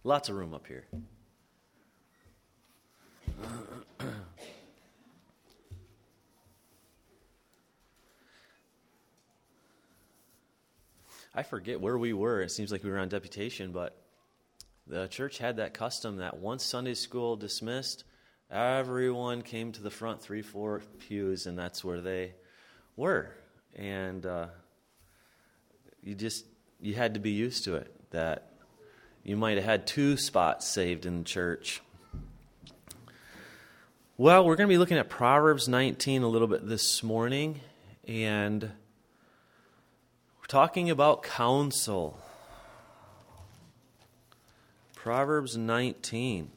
Lots of room up here. I forget where we were. It seems like we were on deputation, but the church had that custom that once Sunday school dismissed, everyone came to the front 3-4 pews, and that's where they were. And you had to be used to it, that you might have had 2 spots saved in the church. Well, we're going to be looking at Proverbs 19 a little bit this morning, and we're talking about counsel. Proverbs 19.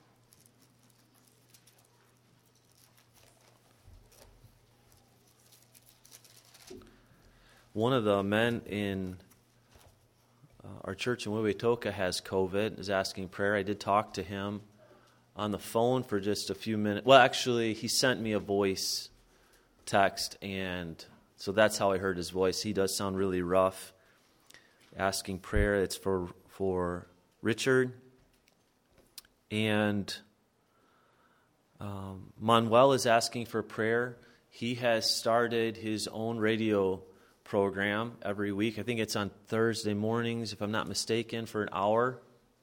One of the men in our church in Wewetoka has COVID, is asking prayer. I did talk to him on the phone for just a few minutes. Well, actually, he sent me a voice text, and so that's how I heard his voice. He does sound really rough, asking prayer. It's for Richard. And Manuel is asking for prayer. He has started his own radio program every week. I think it's on Thursday mornings, if I'm not mistaken, for an hour.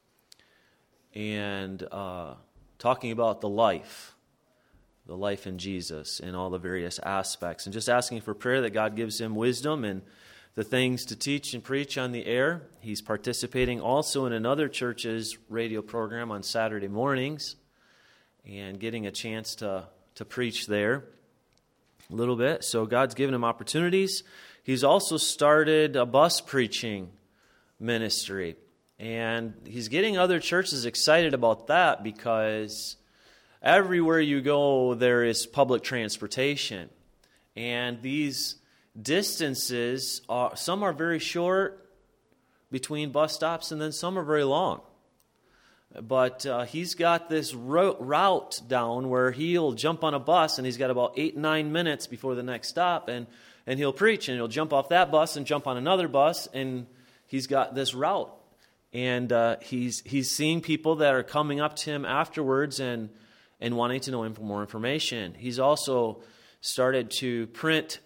And talking about the life in Jesus and all the various aspects. And just asking for prayer that God gives him wisdom and the things to teach and preach on the air. He's participating also in another church's radio program on Saturday mornings and getting a chance to preach there a little bit. So God's given him opportunities. He's also started a bus preaching ministry. And he's getting other churches excited about that because everywhere you go, there is public transportation. And these distances, some are very short between bus stops, and then some are very long. But he's got this route down where he'll jump on a bus, and he's got about 8-9 minutes before the next stop, and he'll preach, and he'll jump off that bus and jump on another bus, and he's got this route. And he's seeing people that are coming up to him afterwards and wanting to know him for more information. He's also started to print.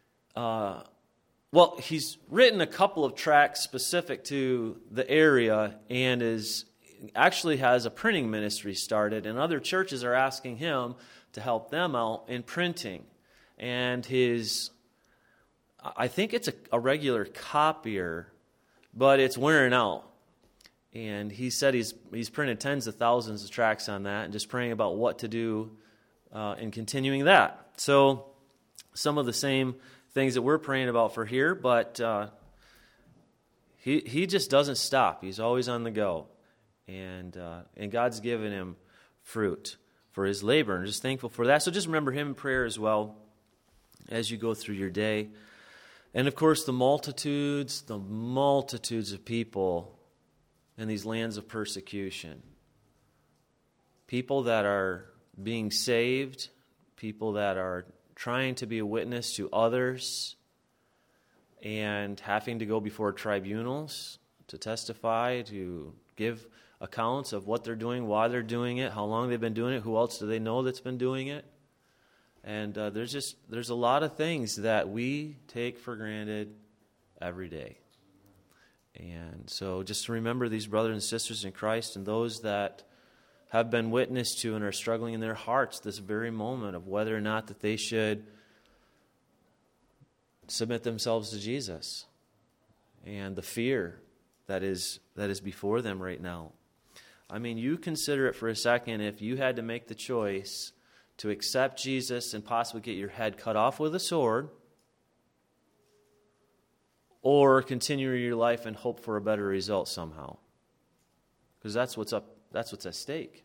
He's written a couple of tracts specific to the area and actually has a printing ministry started, and other churches are asking him to help them out in printing. And I think it's a regular copier, but it's wearing out. And he said he's printed tens of thousands of tracts on that and just praying about what to do in continuing that. So some of the same things that we're praying about for here, but he just doesn't stop. He's always on the go. And God's given him fruit for his labor, and just thankful for that. So just remember him in prayer as well as you go through your day. And of course, the multitudes of people in these lands of persecution. People that are being saved, people that are trying to be a witness to others, and having to go before tribunals to testify, to give accounts of what they're doing, why they're doing it, how long they've been doing it, who else do they know that's been doing it. And there's a lot of things that we take for granted every day. And so just to remember these brothers and sisters in Christ and those that have been witnessed to and are struggling in their hearts this very moment of whether or not that they should submit themselves to Jesus, and the fear that is before them right now. I mean, you consider it for a second if you had to make the choice to accept Jesus and possibly get your head cut off with a sword, or continue your life and hope for a better result somehow. Because that's what's at stake.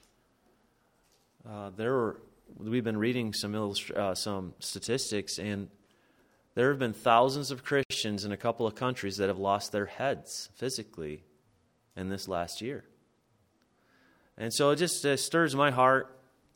We've been reading some statistics, and there have been thousands of Christians in a couple of countries that have lost their heads physically in this last year. And so it just stirs my heart.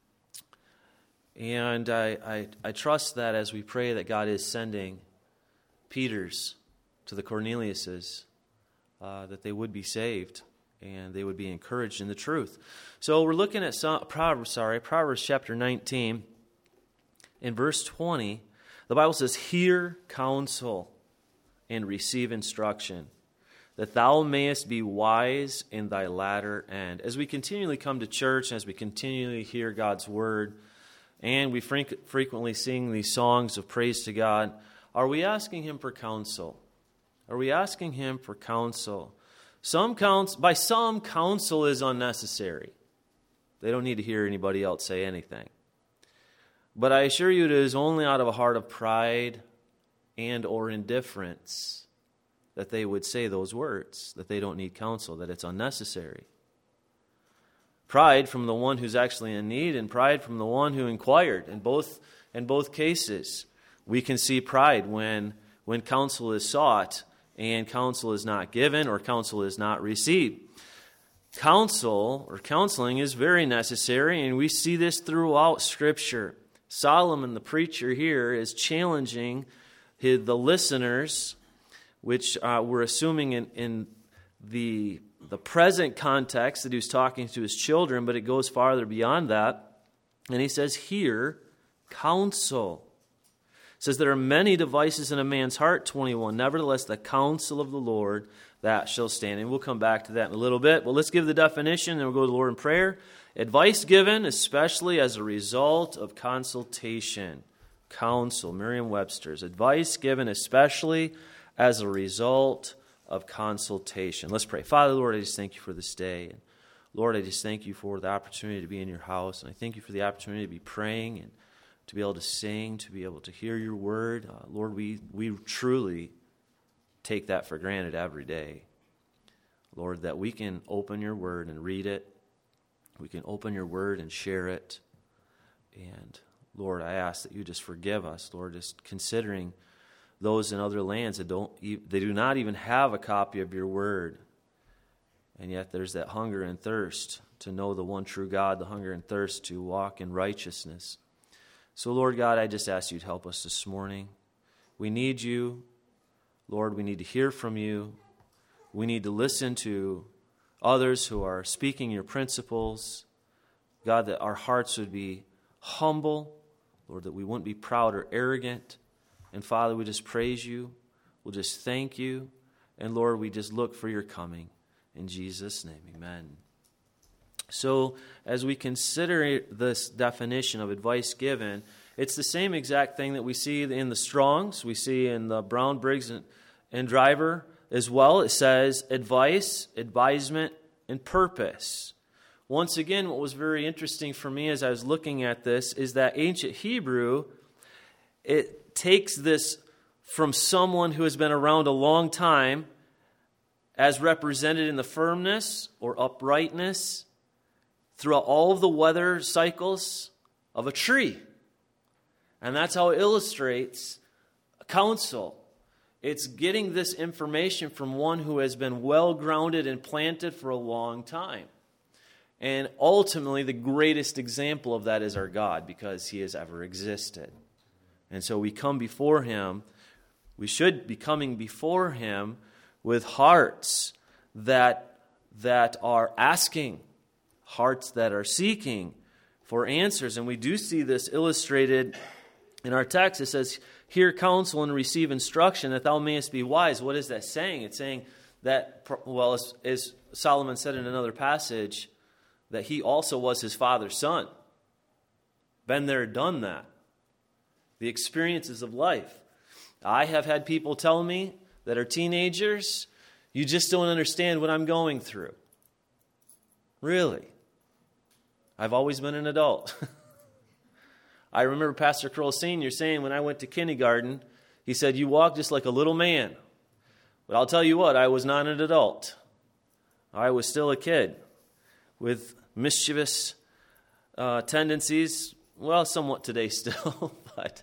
And I trust that as we pray that God is sending Peters to the Corneliuses, that they would be saved and they would be encouraged in the truth. So we're looking at Proverbs chapter 19. In verse 20, the Bible says, "Hear counsel and receive instruction, that thou mayest be wise in thy latter end." As we continually come to church, and as we continually hear God's word, and we frequently sing these songs of praise to God, are we asking Him for counsel? Are we asking Him for counsel? By some, counsel is unnecessary. They don't need to hear anybody else say anything. But I assure you it is only out of a heart of pride and or indifference that they would say those words, that they don't need counsel, that it's unnecessary. Pride from the one who's actually in need, and pride from the one who inquired. In both cases, we can see pride when counsel is sought and counsel is not given or counsel is not received. Counsel or counseling is very necessary, and we see this throughout Scripture. Solomon, the preacher here, is challenging the listeners, which we're assuming in the present context that he was talking to his children, but it goes farther beyond that. And he says, "Hear counsel." It says, "There are many devices in a man's heart," 21. "Nevertheless, the counsel of the Lord, that shall stand." And we'll come back to that in a little bit. But let's give the definition, and we'll go to the Lord in prayer. Advice given, especially as a result of consultation. Counsel, Merriam-Webster's. Advice given, especially as a result of consultation. Let's pray. Father, Lord, I just thank you for this day. And Lord, I just thank you for the opportunity to be in your house. And I thank you for the opportunity to be praying and to be able to sing, to be able to hear your word. Lord, we truly take that for granted every day. Lord, that we can open your word and read it. We can open your word and share it. And Lord, I ask that you just forgive us, Lord, just considering those in other lands that they do not even have a copy of your word. And yet there's that hunger and thirst to know the one true God, the hunger and thirst to walk in righteousness. So Lord God, I just ask you to help us this morning. We need you. Lord, we need to hear from you. We need to listen to others who are speaking your principles. God, that our hearts would be humble. Lord, that we wouldn't be proud or arrogant. And Father, we just praise you. We'll just thank you. And Lord, we just look for your coming. In Jesus' name, amen. So as we consider this definition of advice given, it's the same exact thing that we see in the Strongs. We see in the Brown, Briggs, and Driver as well. It says advice, advisement, and purpose. Once again, what was very interesting for me as I was looking at this is that ancient Hebrew, it takes this from someone who has been around a long time as represented in the firmness or uprightness throughout all of the weather cycles of a tree. And that's how it illustrates counsel. It's getting this information from one who has been well-grounded and planted for a long time. And ultimately, the greatest example of that is our God, because He has ever existed. And so we come before Him, we should be coming before Him with hearts that are asking, hearts that are seeking for answers. And we do see this illustrated in our text. It says, "Hear counsel and receive instruction, that thou mayest be wise." What is that saying? It's saying that, well, as Solomon said in another passage, that he also was his father's son. Been there, done that. The experiences of life. I have had people tell me that are teenagers, "You just don't understand what I'm going through." Really? I've always been an adult. I remember Pastor Kroll Sr. saying when I went to kindergarten, he said, "You walk just like a little man." But I'll tell you what, I was not an adult. I was still a kid with mischievous tendencies. Well, somewhat today still, but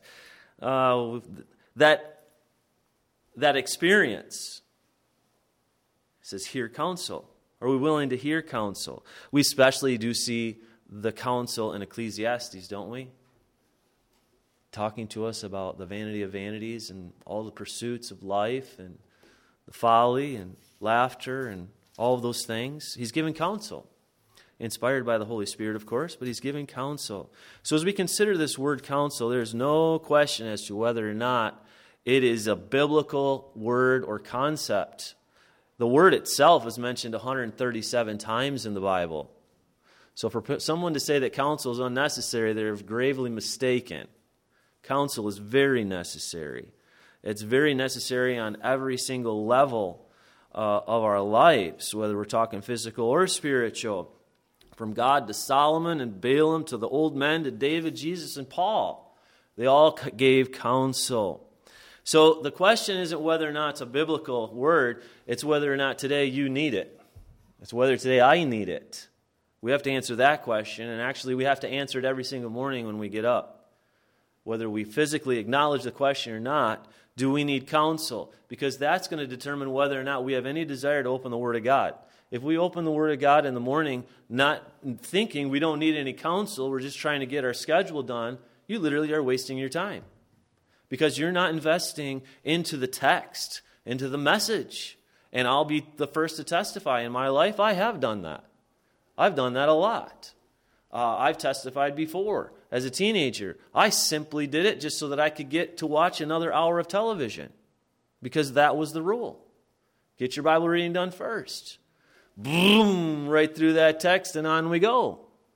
that experience says, hear counsel. Are we willing to hear counsel? We especially do see the counsel in Ecclesiastes, don't we? Talking to us about the vanity of vanities and all the pursuits of life and the folly and laughter and all of those things. He's given counsel, inspired by the Holy Spirit, of course, but he's giving counsel. So as we consider this word counsel, there's no question as to whether or not it is a biblical word or concept. The word itself is mentioned 137 times in the Bible. So for someone to say that counsel is unnecessary, they're gravely mistaken. Counsel is very necessary. It's very necessary on every single level of our lives, whether we're talking physical or spiritual. From God to Solomon and Balaam to the old men to David, Jesus, and Paul. They all gave counsel. So the question isn't whether or not it's a biblical word. It's whether or not today you need it. It's whether today I need it. We have to answer that question. And actually we have to answer it every single morning when we get up. Whether we physically acknowledge the question or not, do we need counsel? Because that's going to determine whether or not we have any desire to open the Word of God. If we open the Word of God in the morning, not thinking we don't need any counsel, we're just trying to get our schedule done, you literally are wasting your time. Because you're not investing into the text, into the message. And I'll be the first to testify. In my life, I have done that. I've done that a lot. I've testified before. As a teenager, I simply did it just so that I could get to watch another hour of television. Because that was the rule. Get your Bible reading done first. Boom, right through that text and on we go.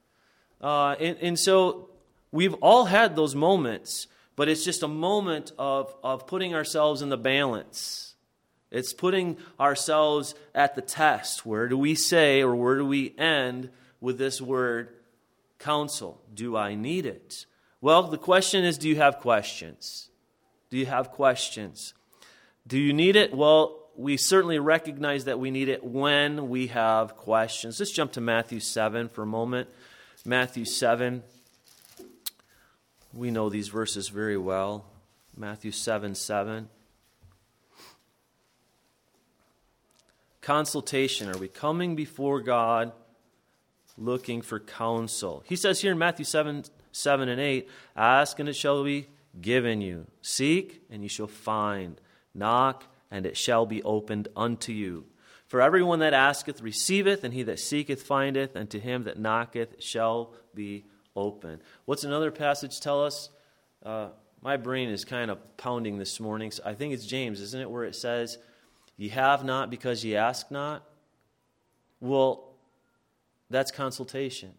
And so we've all had those moments, but it's just a moment of putting ourselves in the balance. It's putting ourselves at the test. Where do we say or where do we end with this word counsel? Do I need it? Well, the question is, do you have questions? Do you have questions? Do you need it? Well, we certainly recognize that we need it when we have questions. Let's jump to Matthew 7 for a moment. Matthew 7. We know these verses very well. Matthew 7:7. Consultation. Are we coming before God looking for counsel? He says here in Matthew 7 and 8, ask and it shall be given you. Seek and you shall find. Knock and it shall be opened unto you. For everyone that asketh receiveth, and he that seeketh findeth, and to him that knocketh shall be open. What's another passage tell us? My brain is kind of pounding this morning. So I think it's James, isn't it, where it says, ye have not because ye ask not? Well, that's consultation.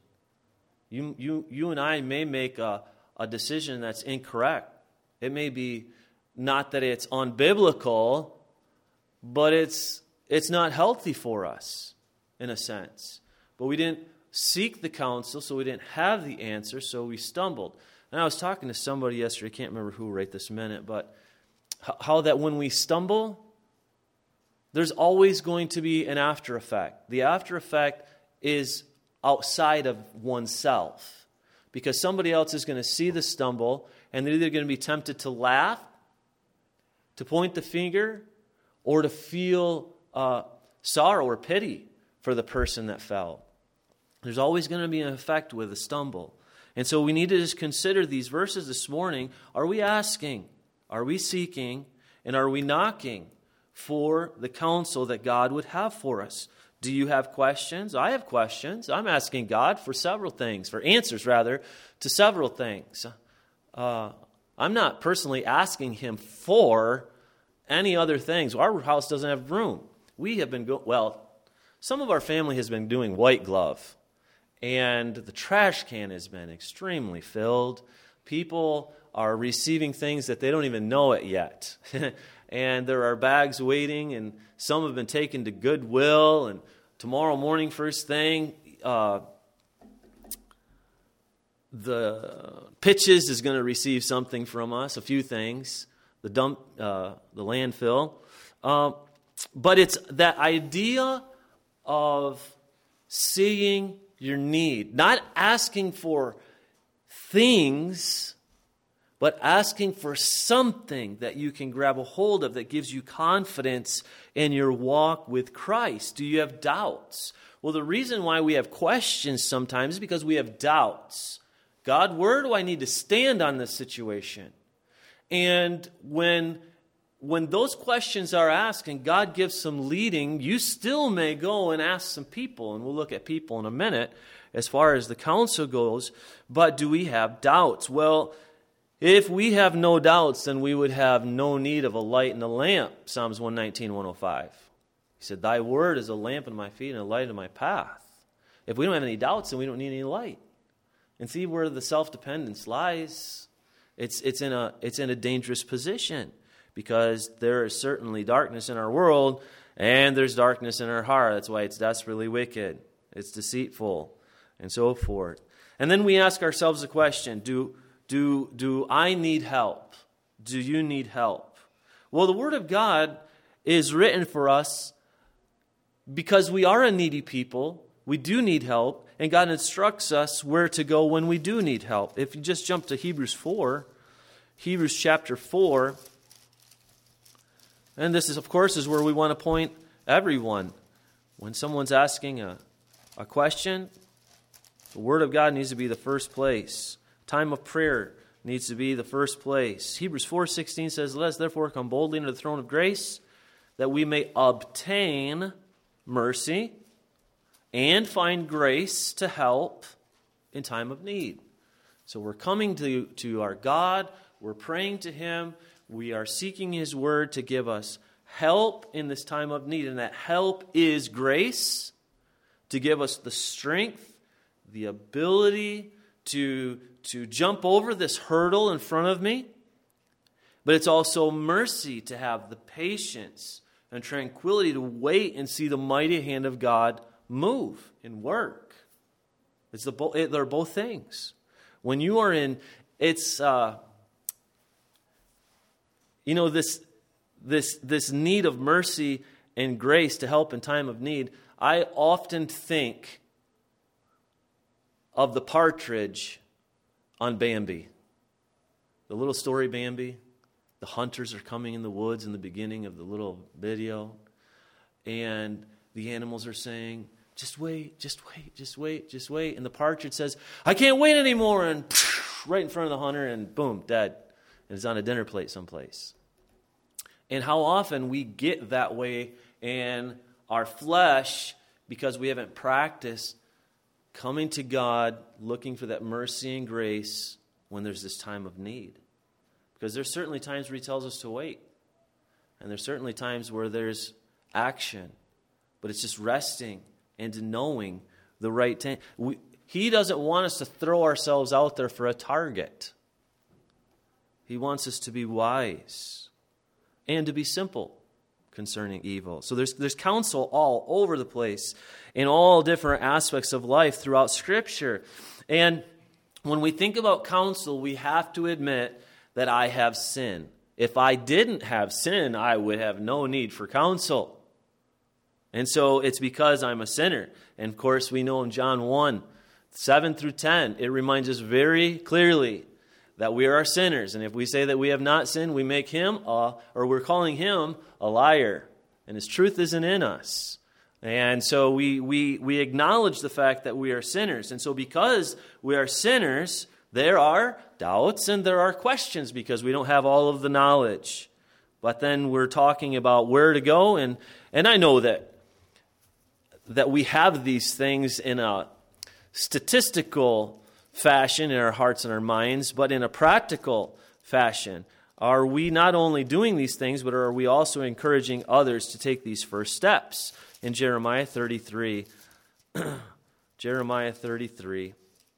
You and I may make a decision that's incorrect. It may be not that it's unbiblical, but it's not healthy for us, in a sense. But we didn't seek the counsel, so we didn't have the answer, so we stumbled. And I was talking to somebody yesterday, I can't remember who right this minute, but how that when we stumble, there's always going to be an after effect. The after effect is outside of oneself, because somebody else is going to see the stumble, and they're either going to be tempted to laugh, to point the finger, or to feel sorrow or pity for the person that fell. There's always going to be an effect with a stumble. And so we need to just consider these verses this morning. Are we asking? Are we seeking? And are we knocking for the counsel that God would have for us? Do you have questions? I have questions. I'm asking God for several things, for answers rather, to several things. I'm not personally asking Him for any other things. Our house doesn't have room. We have been some of our family has been doing white glove, and the trash can has been extremely filled. People are receiving things that they don't even know it yet. And there are bags waiting, and some have been taken to Goodwill, and tomorrow morning, first thing, the Pitches is going to receive something from us, a few things, the landfill. But it's that idea of seeing your need, not asking for things, but asking for something that you can grab a hold of that gives you confidence in your walk with Christ. Do you have doubts? Well, the reason why we have questions sometimes is because we have doubts. God, where do I need to stand on this situation? And when when those questions are asked and God gives some leading, you still may go and ask some people, and we'll look at people in a minute as far as the counsel goes. But do we have doubts? Well, if we have no doubts, then we would have no need of a light and a lamp. Psalms 119, 105. He said, thy word is a lamp in my feet and a light in my path. If we don't have any doubts, then we don't need any light. And see where the self-dependence lies. It's in a dangerous position, because there is certainly darkness in our world, and there's darkness in our heart. That's why it's desperately wicked. It's deceitful, and so forth. And then we ask ourselves the question, do I need help? Do you need help? Well, the Word of God is written for us because we are a needy people. We do need help, and God instructs us where to go when we do need help. If you just jump to Hebrews chapter 4, and this is, of course, is where we want to point everyone. When someone's asking a question, the Word of God needs to be the first place. Time of prayer needs to be the first place. Hebrews 4:16 says, let us therefore come boldly into the throne of grace, that we may obtain mercy and find grace to help in time of need. So we're coming to our God, we're praying to Him, we are seeking His Word to give us help in this time of need. And that help is grace, to give us the strength, the ability to jump over this hurdle in front of me. But it's also mercy, to have the patience and tranquility to wait and see the mighty hand of God move and work. They're both things. When you are in, it's this need of mercy and grace to help in time of need. I often think of the partridge on Bambi. The little story Bambi. The hunters are coming in the woods in the beginning of the little video. And the animals are saying, just wait, just wait, just wait, just wait. And the partridge says, I can't wait anymore. And right in front of the hunter, and boom, dead. And it's on a dinner plate someplace. And how often we get that way in our flesh because we haven't practiced coming to God, looking for that mercy and grace when there's this time of need. Because there's certainly times where He tells us to wait. And there's certainly times where there's action. But it's just resting and knowing the right time. He doesn't want us to throw ourselves out there for a target. He wants us to be wise and to be simple concerning evil. So there's counsel all over the place in all different aspects of life throughout Scripture. And when we think about counsel, we have to admit that I have sin. If I didn't have sin, I would have no need for counsel. And so it's because I'm a sinner. And of course, we know in John 1, 7 through 10, it reminds us very clearly that we are sinners. And if we say that we have not sinned, we make Him, or we're calling Him a liar. And His truth isn't in us. And so we acknowledge the fact that we are sinners. And so because we are sinners, there are doubts and there are questions because we don't have all of the knowledge. But then we're talking about where to go. And I know that we have these things in a statistical fashion in our hearts and our minds, but in a practical fashion. Are we not only doing these things, but are we also encouraging others to take these first steps? In Jeremiah 33, Jeremiah 33,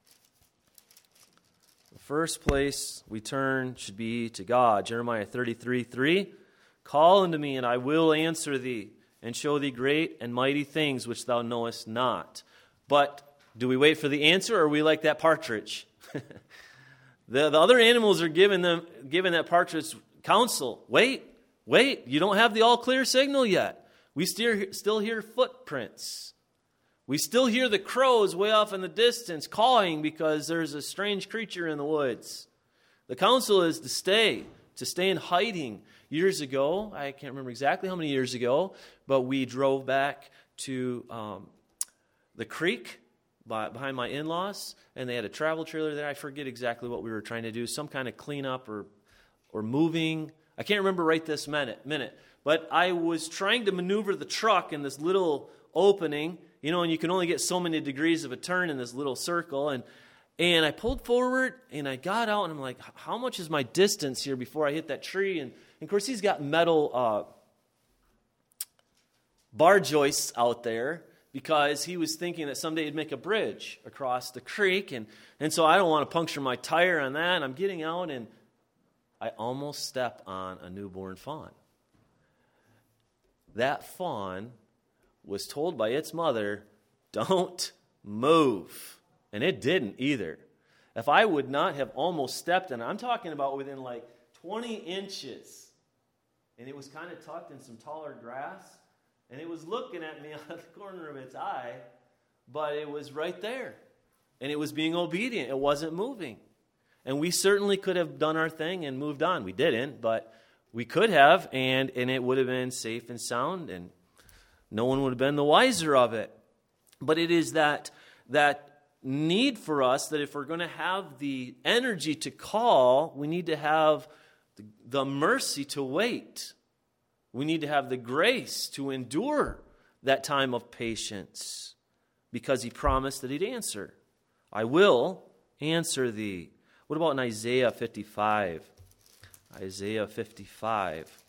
the first place we turn should be to God. Jeremiah 33:3, call unto me, and I will answer thee, and show thee great and mighty things which thou knowest not. But do we wait for the answer, or are we like that partridge? The other animals are giving that partridge counsel. Wait, you don't have the all-clear signal yet. We still hear footprints. We still hear the crows way off in the distance cawing because there's a strange creature in the woods. The counsel is to stay in hiding. Years ago, I can't remember exactly how many years ago, but we drove back to the creek behind my in-laws, and they had a travel trailer there. I forget exactly what we were trying to do, some kind of cleanup or moving I can't remember right this minute, but I was trying to maneuver the truck in this little opening, and you can only get so many degrees of a turn in this little circle, and I pulled forward, and I got out, and I'm like, how much is my distance here before I hit that tree? And of course, he's got metal bar joists out there, because he was thinking that someday he'd make a bridge across the creek, and so I don't want to puncture my tire on that. I'm getting out, and I almost step on a newborn fawn. That fawn was told by its mother, don't move. And it didn't either. If I would not have almost stepped in, I'm talking about within like 20 inches, and it was kind of tucked in some taller grass, and it was looking at me out of the corner of its eye, but it was right there. And it was being obedient. It wasn't moving. And we certainly could have done our thing and moved on. We didn't, but we could have, and it would have been safe and sound, and no one would have been the wiser of it. But it is that need for us that if we're going to have the energy to call, we need to have the mercy to wait. We need to have the grace to endure that time of patience, because he promised that he'd answer. I will answer thee. What about in Isaiah 55? Isaiah 55.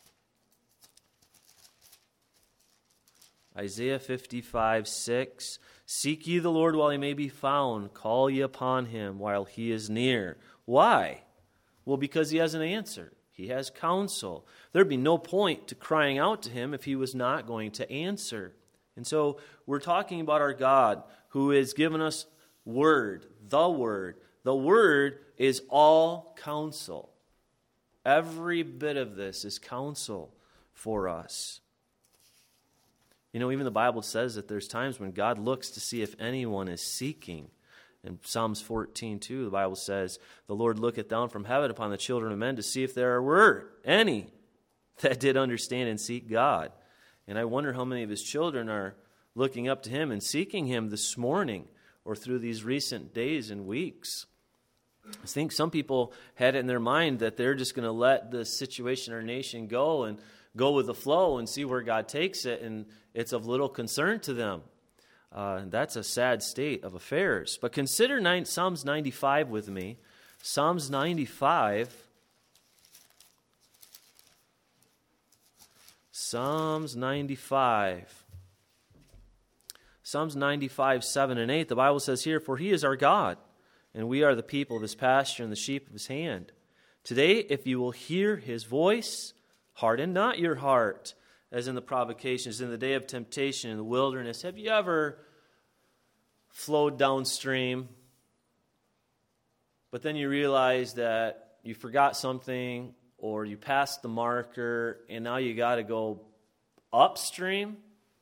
Isaiah 55, 6. Seek ye the Lord while he may be found. Call ye upon him while he is near. Why? Well, because he has an answer. He has counsel. There'd be no point to crying out to him if he was not going to answer. And so we're talking about our God who has given us word, the word. The word is all counsel. Every bit of this is counsel for us. Even the Bible says that there's times when God looks to see if anyone is seeking. In Psalms 14:2, the Bible says, the Lord looketh down from heaven upon the children of men to see if there were any that did understand and seek God. And I wonder how many of his children are looking up to him and seeking him this morning or through these recent days and weeks. I think some people had it in their mind that they're just going to let the situation or nation go and go with the flow and see where God takes it, and it's of little concern to them. That's a sad state of affairs. But consider Psalms 95 with me. Psalms 95. Psalms 95. Psalms 95, 7 and 8. The Bible says here, for he is our God, and we are the people of his pasture and the sheep of his hand. Today, if you will hear his voice, harden not your heart, as in the provocations, in the day of temptation in the wilderness. Have you ever flowed downstream, but then you realize that you forgot something, or you passed the marker, and now you got to go upstream?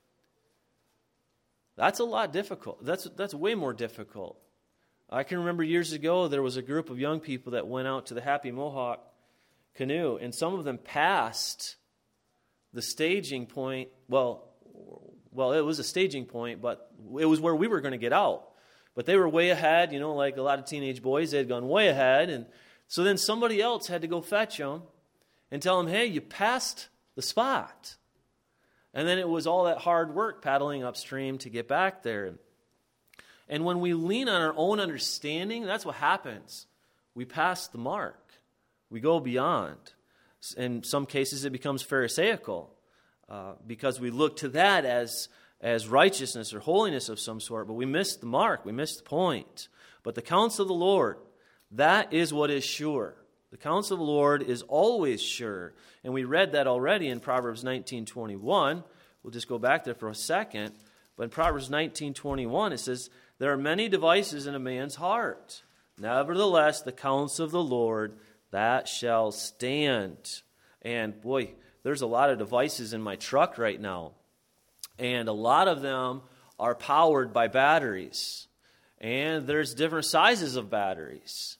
That's a lot difficult. That's way more difficult. I can remember years ago there was a group of young people that went out to the Happy Mohawk canoe, and some of them passed the staging point. Well, it was a staging point, but it was where we were going to get out. But they were way ahead, like a lot of teenage boys. They had gone way ahead, and so then somebody else had to go fetch them and tell them, hey, you passed the spot. And then it was all that hard work paddling upstream to get back there. And when we lean on our own understanding, that's what happens. We pass the mark. We go beyond. In some cases, it becomes Pharisaical because we look to that as righteousness or holiness of some sort, but we miss the mark. We miss the point. But the counsel of the Lord, that is what is sure. The counsel of the Lord is always sure. And we read that already in Proverbs 19:21. We'll just go back there for a second. But in Proverbs 19:21, it says, there are many devices in a man's heart. Nevertheless, the counsel of the Lord, that shall stand. And boy, there's a lot of devices in my truck right now. And a lot of them are powered by batteries. And there's different sizes of batteries.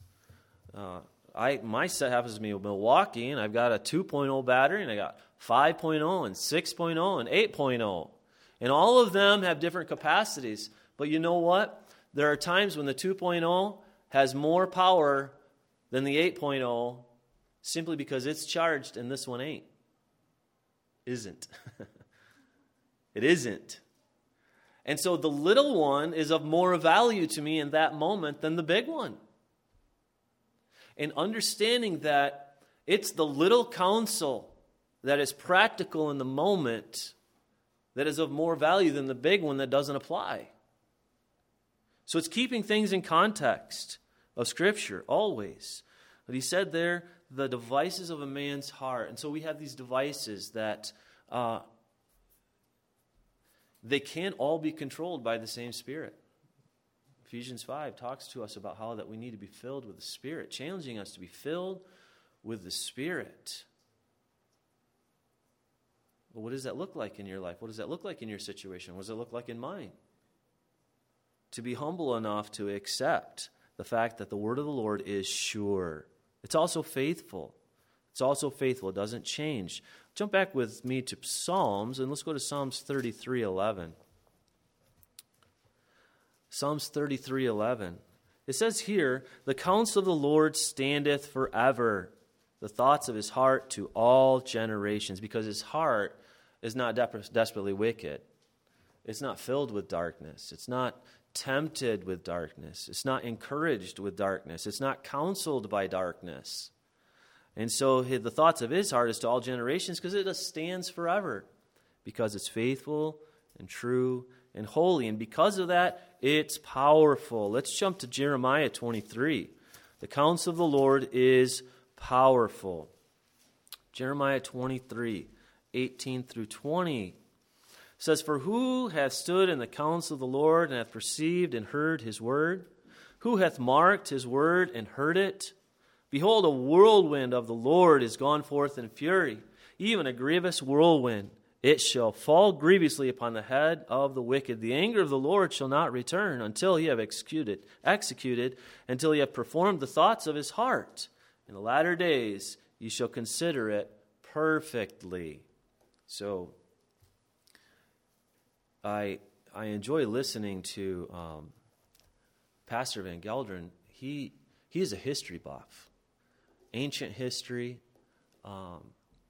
My set happens to be a Milwaukee, and I've got a 2.0 battery, and I got 5.0 and 6.0 and 8.0. And all of them have different capacities. But you know what? There are times when the 2.0 has more power than the 8.0, simply because it's charged and this one isn't. It isn't. And so the little one is of more value to me in that moment than the big one. And understanding that it's the little counsel that is practical in the moment that is of more value than the big one that doesn't apply. So it's keeping things in context of Scripture, always. But he said there, the devices of a man's heart. And so we have these devices that they can't all be controlled by the same Spirit. Ephesians 5 talks to us about how that we need to be filled with the Spirit, challenging us to be filled with the Spirit. Well, what does that look like in your life? What does that look like in your situation? What does it look like in mine? To be humble enough to accept the fact that the word of the Lord is sure. It's also faithful. It's also faithful. It doesn't change. Jump back with me to Psalms, and let's go to Psalms 33:11. Psalms 33:11. It says here, "The counsel of the Lord standeth forever, the thoughts of his heart to all generations," because his heart is not desperately wicked. It's not filled with darkness. It's not tempted with darkness. It's not encouraged with darkness. It's not counseled by darkness. And so the thoughts of his heart is to all generations because it stands forever, because it's faithful and true and holy. And because of that, it's powerful. Let's jump to Jeremiah 23. The counsel of the Lord is powerful. Jeremiah 23, 18 through 20 says, "For who hath stood in the counsel of the Lord, and hath perceived and heard his word? Who hath marked his word and heard it? Behold, a whirlwind of the Lord is gone forth in fury, even a grievous whirlwind. It shall fall grievously upon the head of the wicked. The anger of the Lord shall not return until he have executed, until he have performed the thoughts of his heart. In the latter days ye shall consider it perfectly." So I enjoy listening to Pastor Van Gelderen. He is a history buff, ancient history, and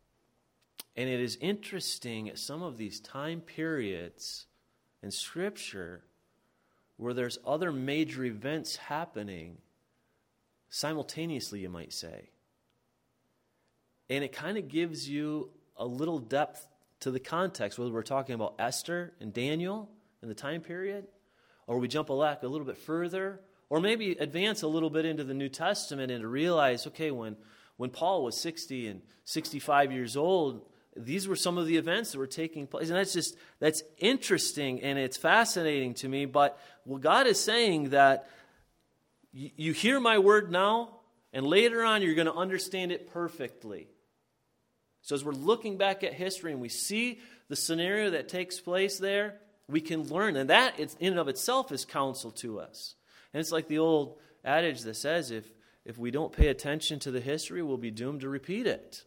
it is interesting at some of these time periods in Scripture where there's other major events happening simultaneously, you might say. And it kind of gives you a little depth to the context, whether we're talking about Esther and Daniel in the time period, or we jump a little bit further, or maybe advance a little bit into the New Testament and to realize, okay, when Paul was 60 and 65 years old, these were some of the events that were taking place. And that's interesting and it's fascinating to me. But what God is saying that you hear my word now, and later on you're going to understand it perfectly. So as we're looking back at history and we see the scenario that takes place there, we can learn. And that in and of itself is counsel to us. And it's like the old adage that says, if we don't pay attention to the history, we'll be doomed to repeat it.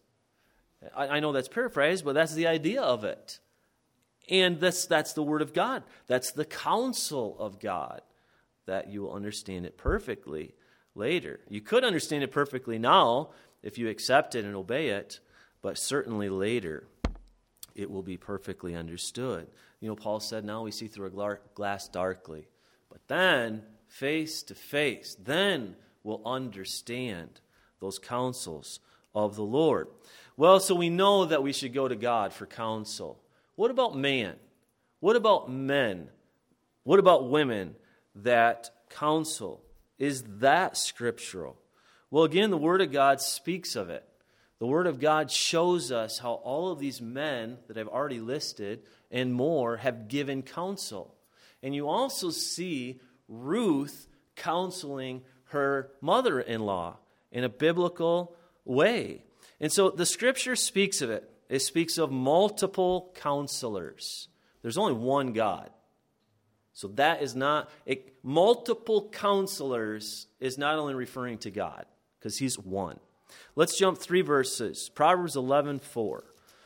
I know that's paraphrased, but that's the idea of it. And that's the word of God. That's the counsel of God, that you will understand it perfectly later. You could understand it perfectly now if you accept it and obey it, but certainly later it will be perfectly understood. You know, Paul said, now we see through a glass darkly, but then face to face, then we'll understand those counsels of the Lord. Well, so we know that we should go to God for counsel. What about man? What about men? What about women that counsel? Is that scriptural? Well, again, the Word of God speaks of it. The Word of God shows us how all of these men that I've already listed and more have given counsel. And you also see Ruth counseling her mother-in-law in a biblical way. And so the Scripture speaks of it. It speaks of multiple counselors. There's only one God. So that is not, multiple counselors is not only referring to God, because He's one. Let's jump 3 verses. Proverbs 11:4.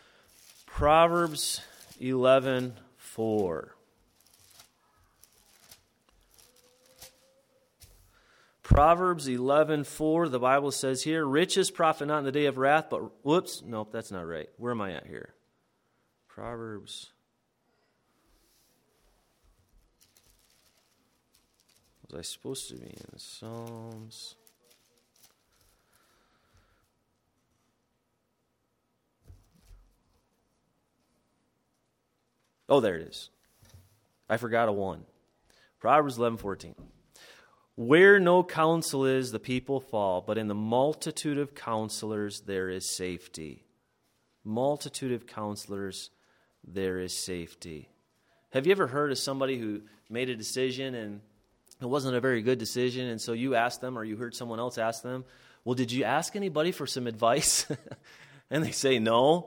Proverbs 11:4. Proverbs 11:4, the Bible says here, riches profit not in the day of wrath, but, whoops, nope, that's not right. Where am I at here? Proverbs. Was I supposed to be in Psalms? Oh, there it is. I forgot a one. Proverbs 11:14. Where no counsel is, the people fall, but in the multitude of counselors there is safety. Multitude of counselors, there is safety. Have you ever heard of somebody who made a decision and it wasn't a very good decision, and so you asked them, or you heard someone else ask them, well, did you ask anybody for some advice? And they say no.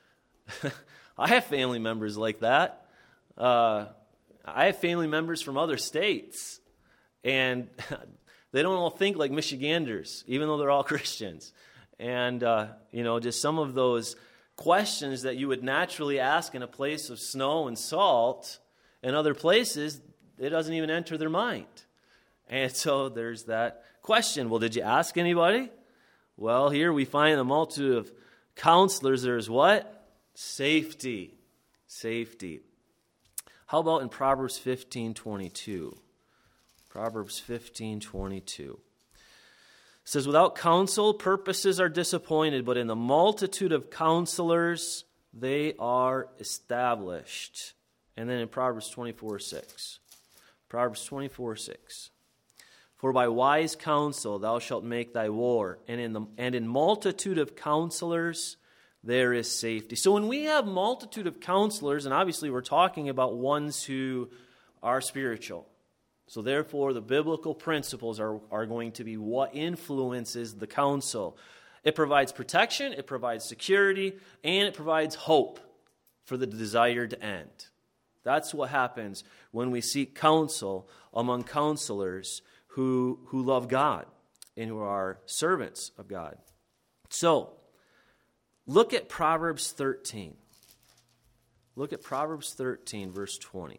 I have family members like that. I have family members from other states, and they don't all think like Michiganders, even though they're all Christians. And, just some of those questions that you would naturally ask in a place of snow and salt, in other places, it doesn't even enter their mind. And so there's that question. Well, did you ask anybody? Well, here we find a multitude of counselors. There's what? Safety. Safety. How about in Proverbs 15:22? Proverbs 15:22. It says, without counsel, purposes are disappointed, but in the multitude of counselors, they are established. And then in Proverbs 24:6. Proverbs 24:6. For by wise counsel thou shalt make thy war, and in multitude of counselors there is safety. So when we have multitude of counselors, and obviously we're talking about ones who are spiritual. So therefore the biblical principles are going to be what influences the counsel. It provides protection, it provides security, and it provides hope for the desired end. That's what happens when we seek counsel among counselors who love God and who are servants of God. So, look at Proverbs 13. Look at Proverbs 13, verse 20. It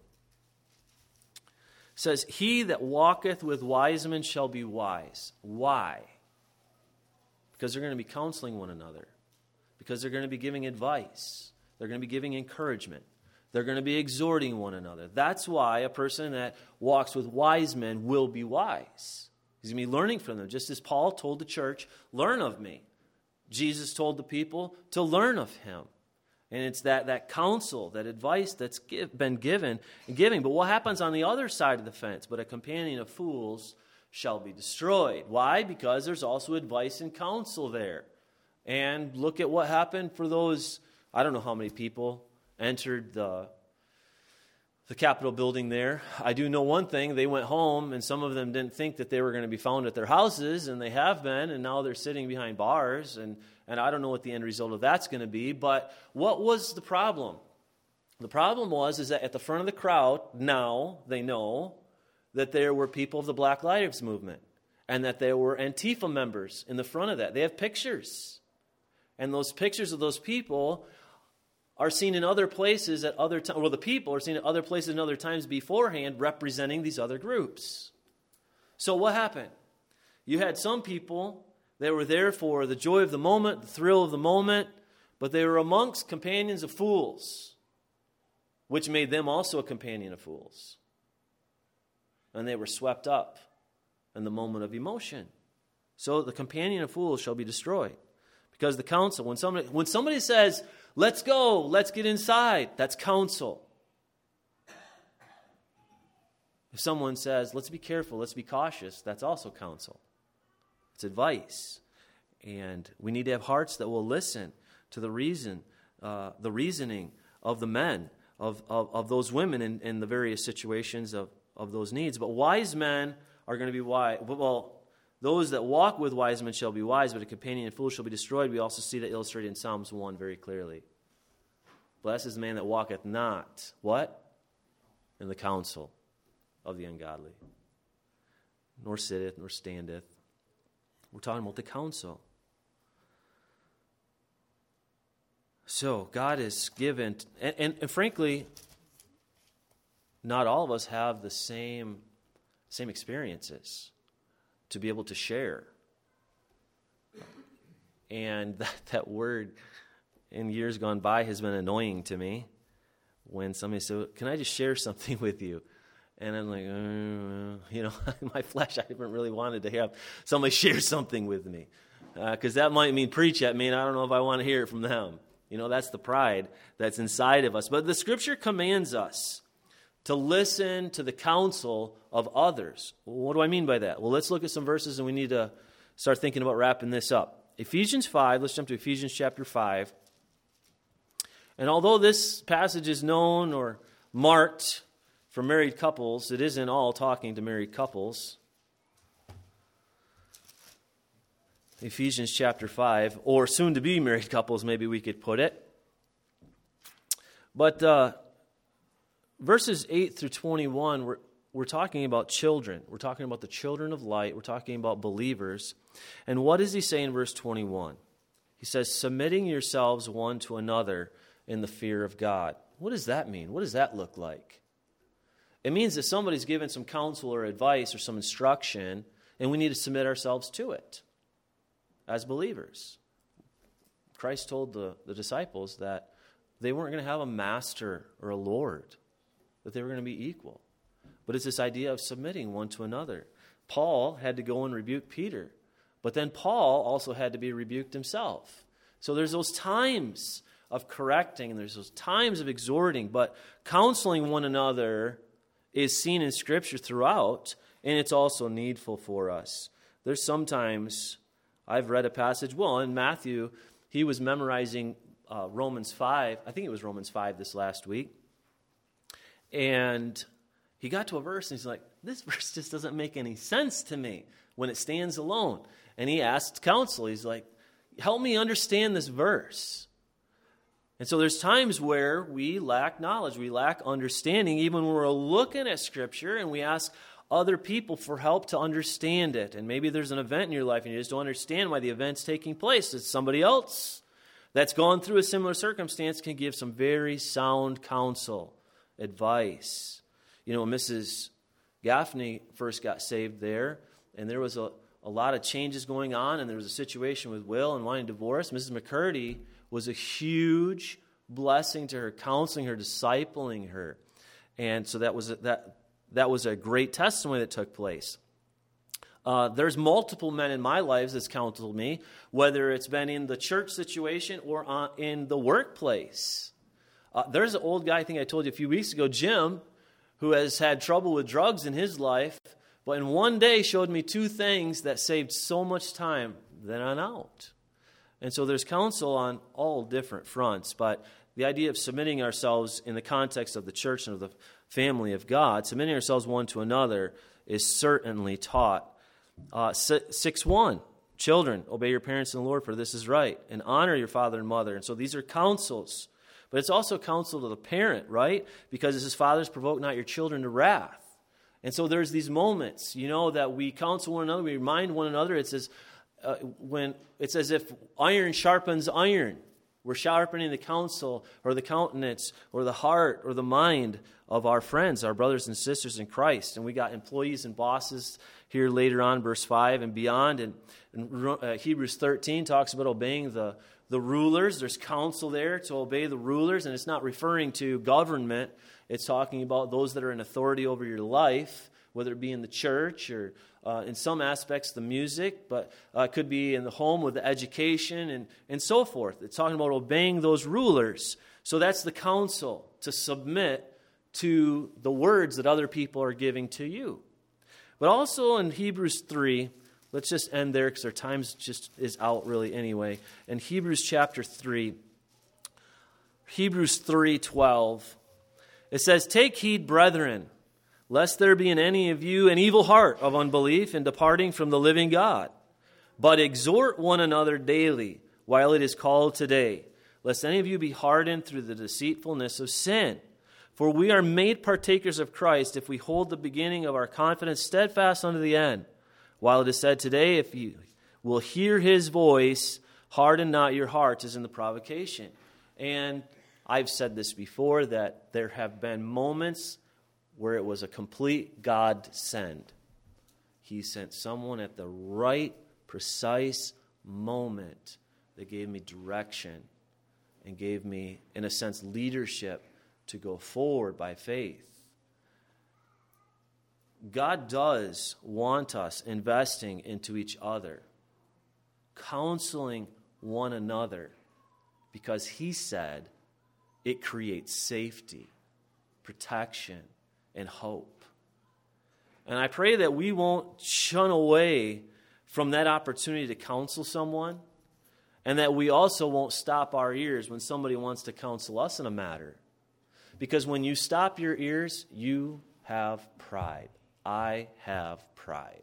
says, he that walketh with wise men shall be wise. Why? Because they're going to be counseling one another. Because they're going to be giving advice. They're going to be giving encouragement. They're going to be exhorting one another. That's why a person that walks with wise men will be wise. He's going to be learning from them. Just as Paul told the church, learn of me. Jesus told the people to learn of him. And it's that counsel, that advice that's been given and giving. But what happens on the other side of the fence? But a companion of fools shall be destroyed. Why? Because there's also advice and counsel there. And look at what happened for those, I don't know how many people entered the Capitol building there. I do know one thing. They went home, and some of them didn't think that they were going to be found at their houses, and they have been, and now they're sitting behind bars, and I don't know what the end result of that's going to be. But what was the problem? The problem is that at the front of the crowd, now they know that there were people of the Black Lives Movement, and that there were Antifa members in the front of that. They have pictures. And those pictures of those people are seen in other places at other times. Well, the people are seen at other places and other times beforehand representing these other groups. So what happened? You had some people that were there for the joy of the moment, the thrill of the moment, but they were amongst companions of fools, which made them also a companion of fools. And they were swept up in the moment of emotion. So the companion of fools shall be destroyed. Because the counsel, when somebody says, let's go, let's get inside, that's counsel. If someone says, let's be careful, let's be cautious, that's also counsel. It's advice. And we need to have hearts that will listen to the reasoning of the men, of those women in the various situations of those needs. But wise men are going to be wise. Well, those that walk with wise men shall be wise, but a companion of fools shall be destroyed. We also see that illustrated in Psalms 1 very clearly. Blessed is the man that walketh not, what? In the counsel of the ungodly. Nor sitteth, nor standeth. We're talking about the counsel. So, God is given, and frankly, not all of us have the same experiences. to be able to share. And that word in years gone by has been annoying to me when somebody said, can I just share something with you? And I'm like, in my flesh, I haven't really wanted to have somebody share something with me. Because that might mean preach at me, and I don't know if I want to hear it from them. That's the pride that's inside of us. But the Scripture commands us to listen to the counsel of others. What do I mean by that? Well, let's look at some verses, and we need to start thinking about wrapping this up. Ephesians 5, let's jump to Ephesians chapter 5. And although this passage is known or marked for married couples, it isn't all talking to married couples. Ephesians chapter 5, or soon-to-be married couples, maybe we could put it. But verses 8 through 21, we're talking about children. We're talking about the children of light. We're talking about believers. And what does he say in verse 21? He says, submitting yourselves one to another in the fear of God. What does that mean? What does that look like? It means that somebody's given some counsel or advice or some instruction, and we need to submit ourselves to it as believers. Christ told the disciples that they weren't going to have a master or a Lord, that they were going to be equal. But it's this idea of submitting one to another. Paul had to go and rebuke Peter, but then Paul also had to be rebuked himself. So there's those times of correcting, and there's those times of exhorting, but counseling one another is seen in Scripture throughout, and it's also needful for us. There's sometimes, I've read a passage, in Matthew, he was memorizing Romans 5, I think it was Romans 5 this last week, and he got to a verse, and he's like, this verse just doesn't make any sense to me when it stands alone. And he asked counsel. He's like, help me understand this verse. And so there's times where we lack knowledge, we lack understanding, even when we're looking at Scripture, and we ask other people for help to understand it. And maybe there's an event in your life, and you just don't understand why the event's taking place. It's somebody else that's gone through a similar circumstance can give some very sound counsel, advice. Mrs. Gaffney first got saved there, and there was a lot of changes going on, and there was a situation with Will and wanting divorce. Mrs. McCurdy was a huge blessing to her, counseling her, discipling her. And so that was a great testimony that took place. There's multiple men in my life that's counseled me, whether it's been in the church situation or in the workplace. There's an old guy, I think I told you a few weeks ago, Jim, who has had trouble with drugs in his life, but in one day showed me two things that saved so much time, then on out. And so there's counsel on all different fronts, but the idea of submitting ourselves in the context of the church and of the family of God, submitting ourselves one to another is certainly taught. 6:1, children, obey your parents in the Lord, for this is right, and honor your father and mother. And so these are counsels. But it's also counsel to the parent, right? Because it says, fathers, provoke not your children to wrath. And so there's these moments, that we counsel one another, we remind one another. It says, when it's as if iron sharpens iron. We're sharpening the counsel or the countenance or the heart or the mind of our friends, our brothers and sisters in Christ. And we got employees and bosses here later on, verse 5 and beyond. And Hebrews 13 talks about obeying the rulers. There's counsel there to obey the rulers, and it's not referring to government. It's talking about those that are in authority over your life, whether it be in the church or in some aspects the music, but it could be in the home with the education and so forth. It's talking about obeying those rulers. So that's the counsel, to submit to the words that other people are giving to you. But also in Hebrews 3, let's just end there because our time just is out really anyway. In Hebrews chapter 3, Hebrews 3:12, it says, take heed, brethren, lest there be in any of you an evil heart of unbelief in departing from the living God. But exhort one another daily, while it is called today, lest any of you be hardened through the deceitfulness of sin. For we are made partakers of Christ if we hold the beginning of our confidence steadfast unto the end. While it is said today, if you will hear his voice, harden not your hearts as in the provocation. And I've said this before, that there have been moments where it was a complete God send. He sent someone at the right, precise moment that gave me direction and gave me, in a sense, leadership to go forward by faith. God does want us investing into each other, counseling one another, because He said it creates safety, protection, and hope. And I pray that we won't shun away from that opportunity to counsel someone, and that we also won't stop our ears when somebody wants to counsel us in a matter. Because when you stop your ears, you have pride. I have pride.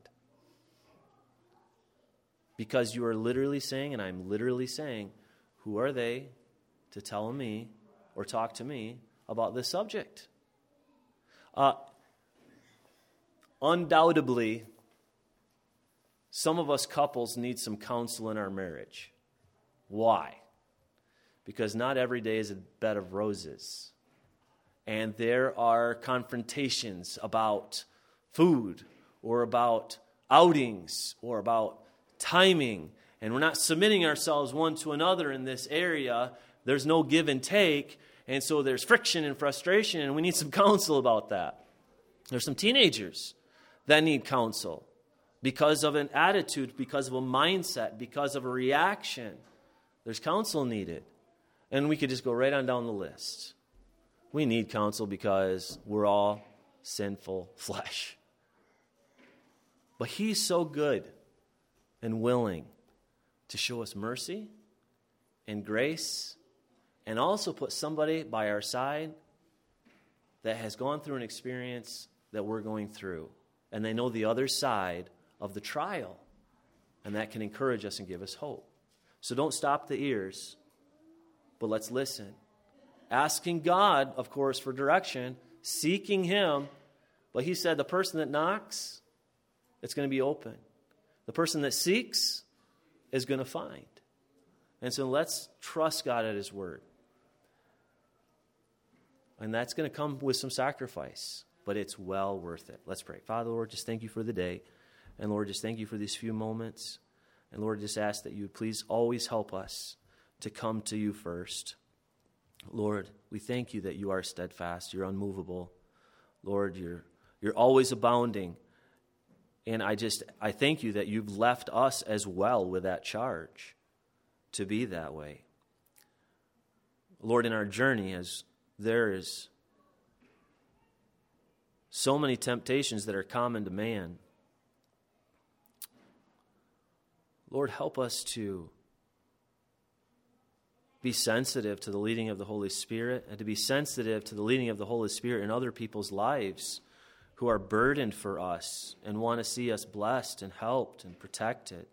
Because you are literally saying, and I'm literally saying, who are they to tell me or talk to me about this subject? Undoubtedly, some of us couples need some counsel in our marriage. Why? Because not every day is a bed of roses. And there are confrontations about food or about outings or about timing. And we're not submitting ourselves one to another in this area. There's no give and take. And so there's friction and frustration, and we need some counsel about that. There's some teenagers that need counsel because of an attitude, because of a mindset, because of a reaction. There's counsel needed. And we could just go right on down the list. We need counsel because we're all sinful flesh. But He's so good and willing to show us mercy and grace, and also put somebody by our side that has gone through an experience that we're going through, and they know the other side of the trial, and that can encourage us and give us hope. So don't stop the ears, but let's listen. Asking God, of course, for direction, seeking Him, but He said the person that knocks, it's going to be open. The person that seeks is going to find. And so let's trust God at His word. And that's going to come with some sacrifice, but it's well worth it. Let's pray. Father, Lord, just thank You for the day. And Lord, just thank You for these few moments. And Lord, just ask that You would please always help us to come to You first. Lord, we thank You that You are steadfast, You're unmovable. Lord, You're always abounding. And I thank You that You've left us as well with that charge to be that way. Lord, in our journey, as there is so many temptations that are common to man, Lord, help us to be sensitive to the leading of the Holy Spirit, and to be sensitive to the leading of the Holy Spirit in other people's lives who are burdened for us and want to see us blessed and helped and protected.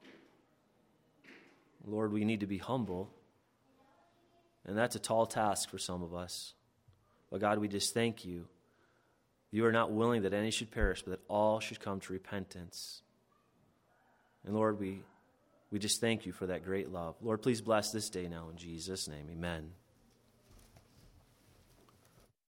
Lord, we need to be humble, and that's a tall task for some of us. But God, we just thank You. You are not willing that any should perish, but that all should come to repentance. And Lord, we just thank You for that great love. Lord, please bless this day now in Jesus' name. Amen.